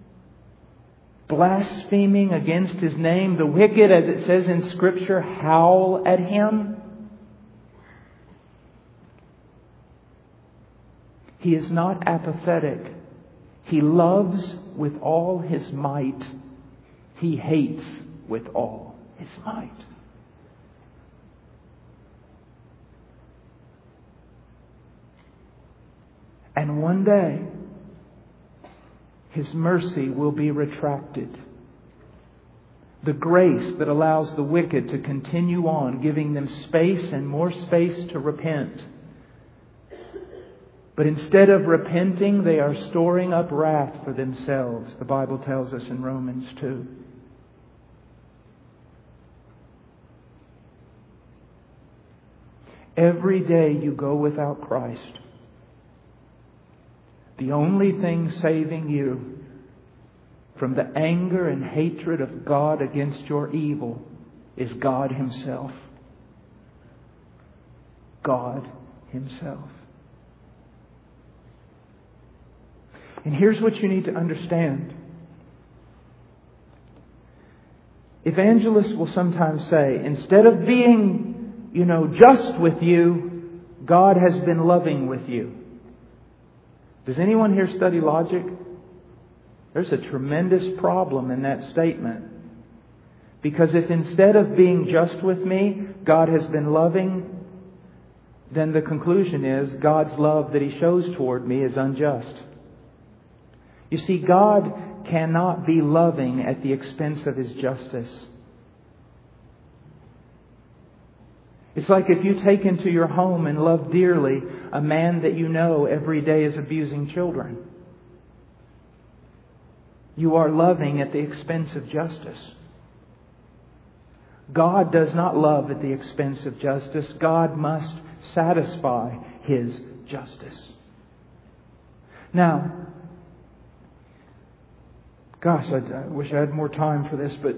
blaspheming against His name. The wicked, as it says in Scripture, howl at Him. He is not apathetic. He loves with all His might. He hates with all His might. And one day, His mercy will be retracted. The grace that allows the wicked to continue on, giving them space and more space to repent. But instead of repenting, they are storing up wrath for themselves, the Bible tells us in Romans 2. Every day you go without Christ, the only thing saving you from the anger and hatred of God against your evil is God Himself. God Himself. And here's what you need to understand. Evangelists will sometimes say, instead of being, just with you, God has been loving with you. Does anyone here study logic? There's a tremendous problem in that statement. Because if instead of being just with me, God has been loving, then the conclusion is God's love that He shows toward me is unjust. You see, God cannot be loving at the expense of His justice. It's like if you take into your home and love dearly a man that you know every day is abusing children. You are loving at the expense of justice. God does not love at the expense of justice. God must satisfy His justice. Now, gosh, I wish I had more time for this, but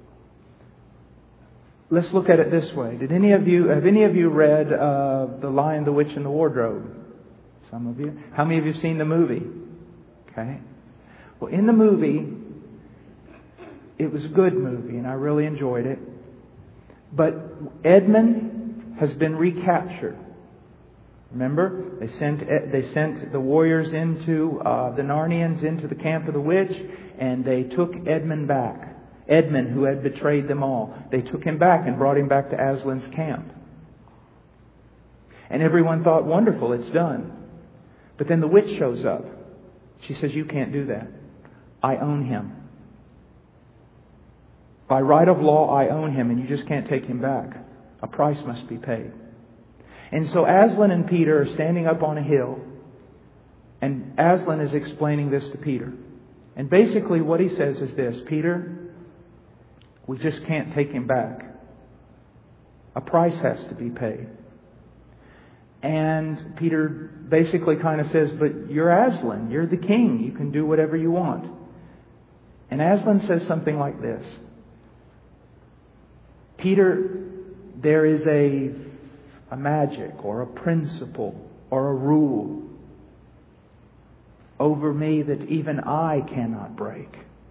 let's look at it this way. Have any of you read The Lion, the Witch, and the Wardrobe? Some of you. How many of you have seen the movie? Okay. Well, in the movie, it was a good movie, and I really enjoyed it. But Edmund has been recaptured. Remember, they sent the warriors into the Narnians into the camp of the witch, and they took Edmund back. Edmund, who had betrayed them all, they took him back and brought him back to Aslan's camp. And everyone thought, wonderful, it's done. But then the witch shows up. She says, you can't do that. I own him. By right of law, I own him, and you just can't take him back. A price must be paid. And so Aslan and Peter are standing up on a hill, and Aslan is explaining this to Peter. And basically what he says is this: Peter, we just can't take him back. A price has to be paid. And Peter basically kind of says, but you're Aslan, you're the king, you can do whatever you want. And Aslan says something like this: Peter, there is a magic or a principle or a rule over me that even I cannot break.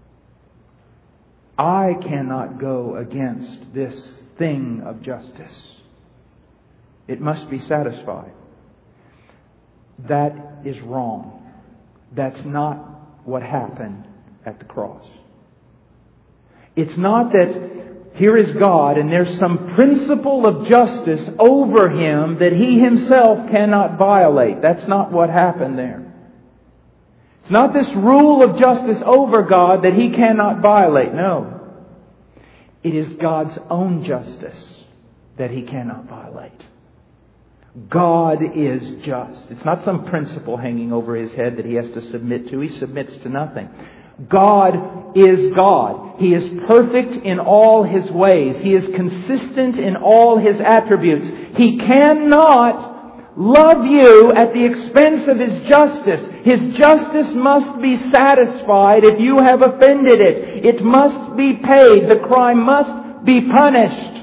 I cannot go against this thing of justice. It must be satisfied. That is wrong. That's not what happened at the cross. It's not that here is God and there's some principle of justice over Him that He Himself cannot violate. That's not what happened there. It's not this rule of justice over God that He cannot violate. No. It is God's own justice that He cannot violate. God is just. It's not some principle hanging over His head that He has to submit to. He submits to nothing. God is God. He is perfect in all His ways. He is consistent in all His attributes. He cannot love you at the expense of His justice. His justice must be satisfied if you have offended it. It must be paid. The crime must be punished.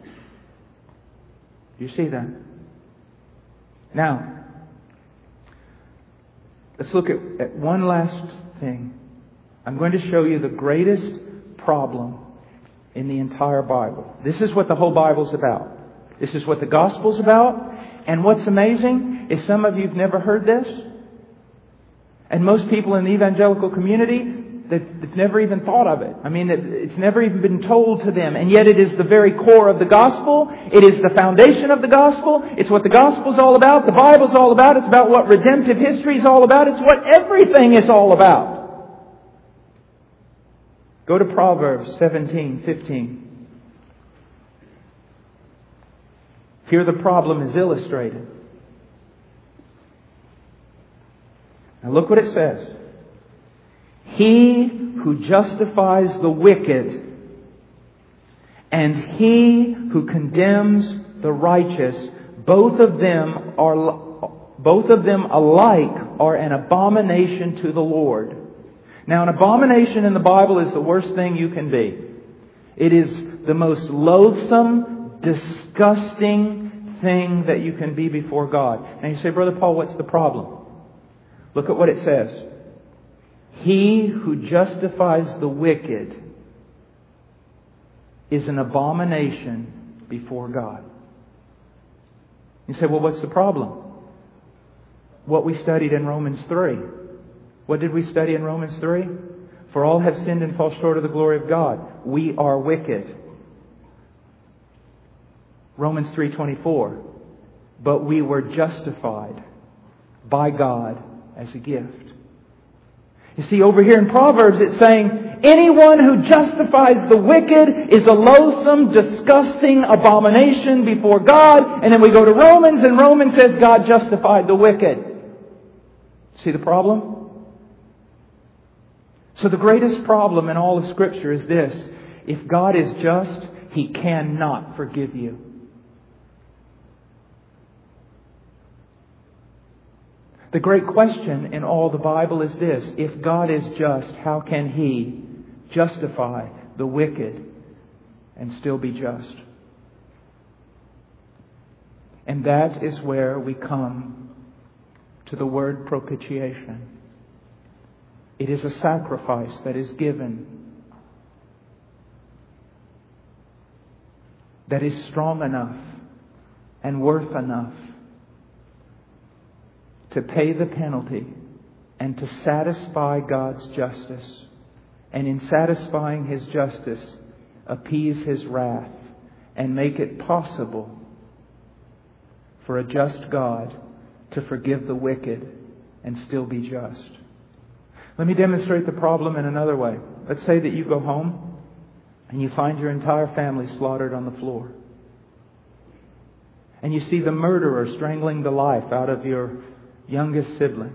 Do you see that? Now, let's look at one last thing. I'm going to show you the greatest problem in the entire Bible. This is what the whole Bible's about. This is what the Gospel's about. And what's amazing is some of you have never heard this. And most people in the evangelical community, they've never even thought of it. I mean, it's never even been told to them. And yet it is the very core of the gospel. It is the foundation of the gospel. It's what the gospel's all about. The Bible's all about. It's about what redemptive history is all about. It's what everything is all about. Go to Proverbs 17:15. Here the problem is illustrated. Now look what it says. He who justifies the wicked and he who condemns the righteous, both of them alike are an abomination to the Lord. Now, an abomination in the Bible is the worst thing you can be. It is the most loathsome, disgusting thing that you can be before God. And you say, Brother Paul, what's the problem? Look at what it says. He who justifies the wicked is an abomination before God. You say, well, what's the problem? What we studied in Romans 3. What did we study in Romans 3? For all have sinned and fall short of the glory of God. We are wicked. Romans 3:24. But we were justified by God as a gift. You see, over here in Proverbs it's saying, anyone who justifies the wicked is a loathsome, disgusting abomination before God. And then we go to Romans, and Romans says God justified the wicked. See the problem? So the greatest problem in all of Scripture is this. If God is just, He cannot forgive you. The great question in all the Bible is this. If God is just, how can He justify the wicked and still be just? And that is where we come to the word propitiation. It is a sacrifice that is given that is strong enough and worth enough to pay the penalty and to satisfy God's justice. And in satisfying His justice, appease His wrath and make it possible for a just God to forgive the wicked and still be just. Let me demonstrate the problem in another way. Let's say that you go home and you find your entire family slaughtered on the floor. And you see the murderer strangling the life out of your youngest sibling.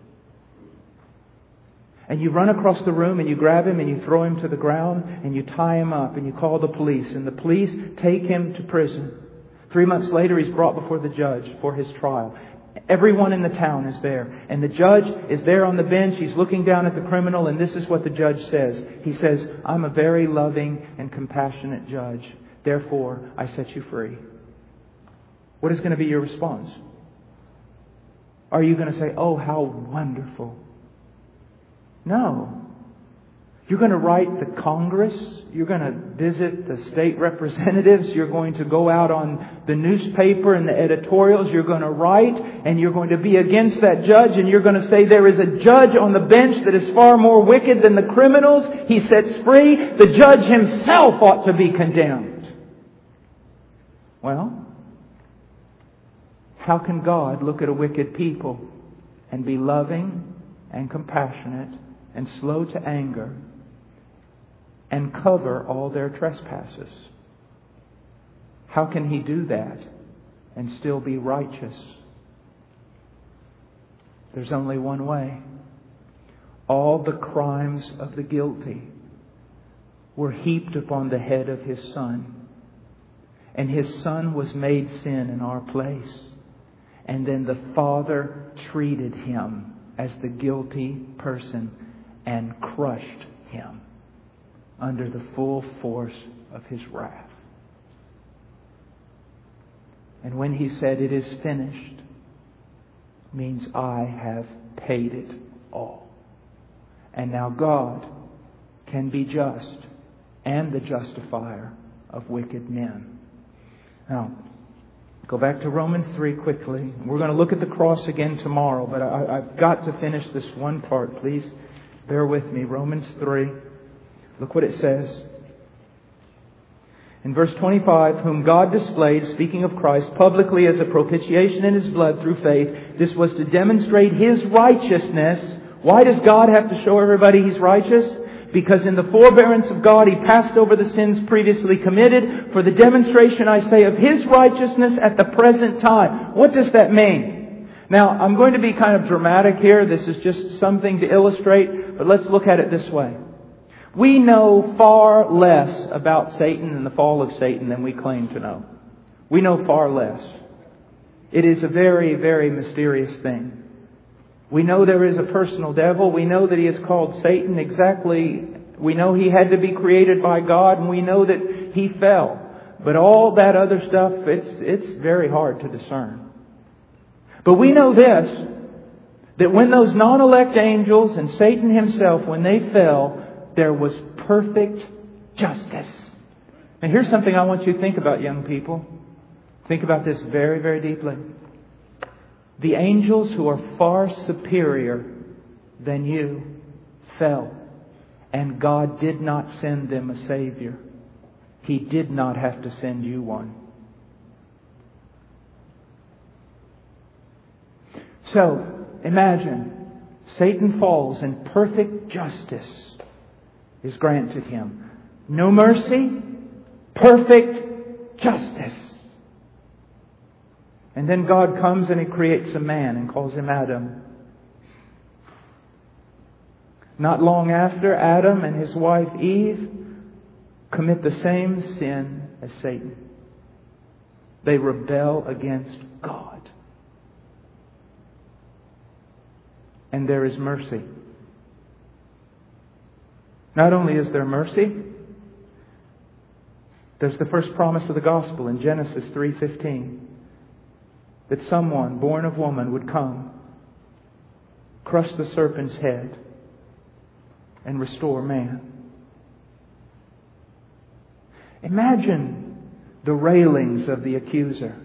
And you run across the room and you grab him and you throw him to the ground and you tie him up and you call the police. And the police take him to prison. 3 months later he's brought before the judge for his trial. Everyone in the town is there. And the judge is there on the bench. He's looking down at the criminal, and this is what the judge says. He says, I'm a very loving and compassionate judge. Therefore, I set you free. What is going to be your response? Are you going to say, oh, how wonderful? No. You're going to write the Congress. You're going to visit the state representatives. You're going to go out on the newspaper and the editorials. You're going to write and you're going to be against that judge. And you're going to say there is a judge on the bench that is far more wicked than the criminals. He sets free. The judge himself ought to be condemned. Well, how can God look at a wicked people and be loving and compassionate and slow to anger and cover all their trespasses? How can He do that and still be righteous? There's only one way. All the crimes of the guilty were heaped upon the head of His Son. And His Son was made sin in our place. And then the Father treated Him as the guilty person and crushed Him under the full force of His wrath. And when He said, it is finished, means I have paid it all. And now God can be just and the justifier of wicked men. Now, Go back to Romans 3 quickly. We're going to look at the cross again tomorrow, but I've got to finish this one part. Please bear with me. Romans 3. Look what it says. In verse 25, whom God displayed, speaking of Christ, publicly as a propitiation in His blood through faith. This was to demonstrate His righteousness. Why does God have to show everybody He's righteous? Because in the forbearance of God, He passed over the sins previously committed for the demonstration, I say, of His righteousness at the present time. What does that mean? Now, I'm going to be kind of dramatic here. This is just something to illustrate, but let's look at it this way. We know far less about Satan and the fall of Satan than we claim to know. We know far less. It is a very, very mysterious thing. We know there is a personal devil. We know that he is called Satan exactly. We know he had to be created by God, and we know that he fell. But all that other stuff, it's very hard to discern. But we know this, that when those non-elect angels and Satan himself, when they fell, there was perfect justice. And here's something I want you to think about, young people. Think about this very, very deeply. The angels who are far superior than you fell. And God did not send them a Savior. He did not have to send you one. So, imagine Satan falls and perfect justice is granted him. No mercy, perfect justice. And then God comes and He creates a man and calls him Adam. Not long after, Adam and his wife Eve commit the same sin as Satan. They rebel against God. And there is mercy. Not only is there mercy, there's the first promise of the gospel in Genesis 3:15. That someone born of woman would come, crush the serpent's head, and restore man. Imagine the railings of the accuser.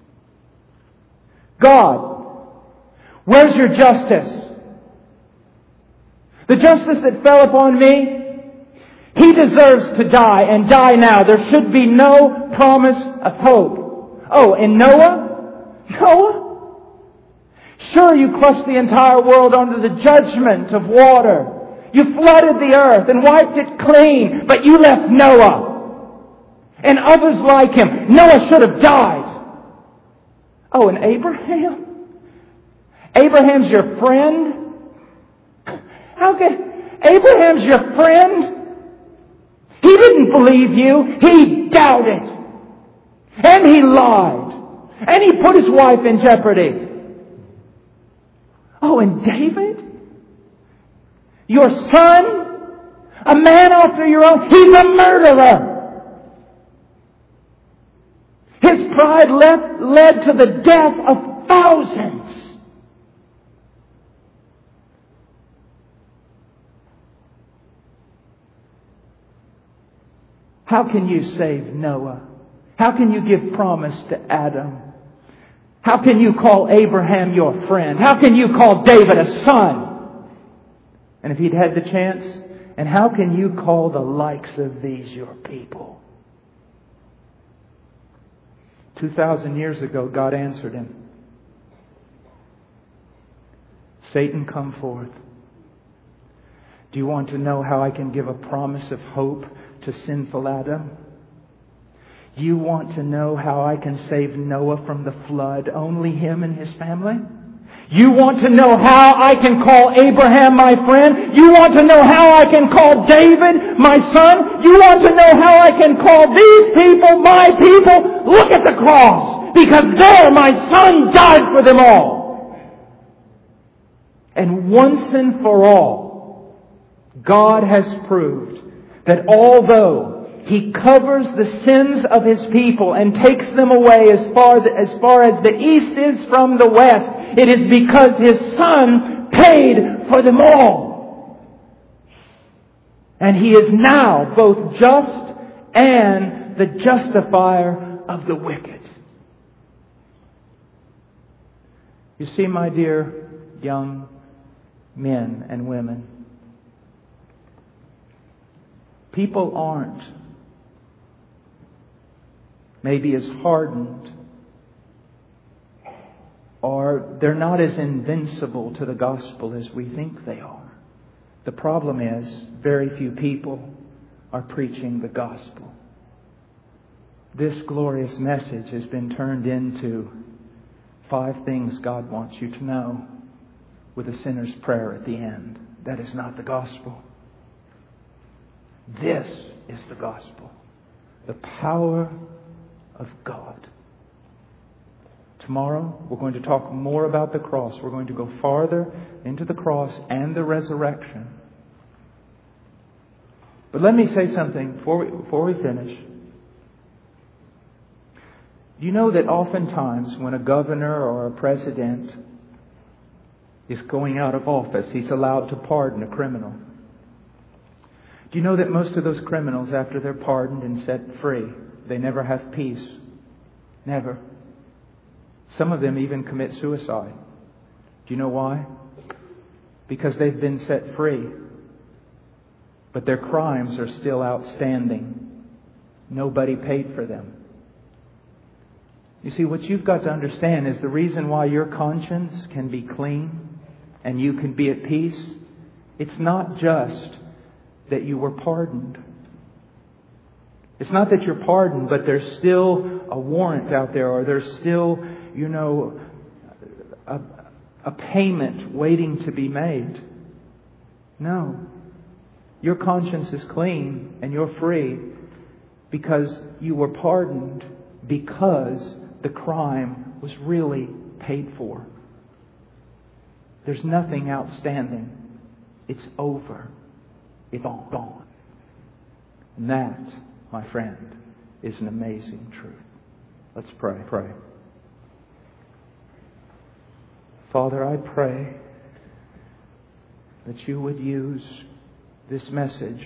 God, where's your justice? The justice that fell upon me, he deserves to die, and die now. There should be no promise of hope. Oh, and Noah? Noah? Sure, you crushed the entire world under the judgment of water. You flooded the earth and wiped it clean, but you left Noah and others like him. Noah should have died. Oh, and Abraham? Abraham's your friend? How can Abraham's your friend? He didn't believe you. He doubted. And he lied. And he put his wife in jeopardy. Oh, and David? Your son? A man after your own? He's a murderer. His pride led to the death of thousands. How can you save Noah? How can you give promise to Adam? How can you call Abraham your friend? How can you call David a son? And if he'd had the chance, and how can you call the likes of these your people? 2,000 years ago, God answered him. Satan, come forth. Do you want to know how I can give a promise of hope to sinful Adam? You want to know how I can save Noah from the flood, only him and his family? You want to know how I can call Abraham my friend? You want to know how I can call David my son? You want to know how I can call these people my people? Look at the cross, because there my son died for them all. And once and for all, God has proved that although He covers the sins of His people and takes them away as far as the east is from the west, it is because His Son paid for them all. And He is now both just and the justifier of the wicked. You see, my dear young men and women, people aren't maybe as hardened, or they're not as invincible to the gospel as we think they are. The problem is, very few people are preaching the gospel. This glorious message has been turned into 5 things God wants you to know, with a sinner's prayer at the end. That is not the gospel. This is the gospel. The power of God. Tomorrow, we're going to talk more about the cross. We're going to go farther into the cross and the resurrection. But let me say something before we finish. You know that oftentimes when a governor or a president is going out of office, he's allowed to pardon a criminal. Do you know that most of those criminals, after they're pardoned and set free, they never have peace? Never. Some of them even commit suicide. Do you know why? Because they've been set free, but their crimes are still outstanding. Nobody paid for them. You see, what you've got to understand is the reason why your conscience can be clean and you can be at peace. It's not just that you were pardoned. It's not that you're pardoned, but there's still a warrant out there, or there's still, a payment waiting to be made. No. Your conscience is clean and you're free because you were pardoned, because the crime was really paid for. There's nothing outstanding. It's over. It's all gone. And that, my friend, is an amazing truth. Let's pray. Father, I pray that you would use this message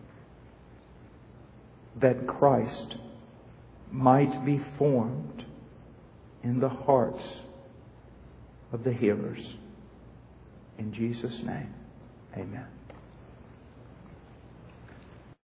that Christ might be formed in the hearts of the hearers. In Jesus' name, amen.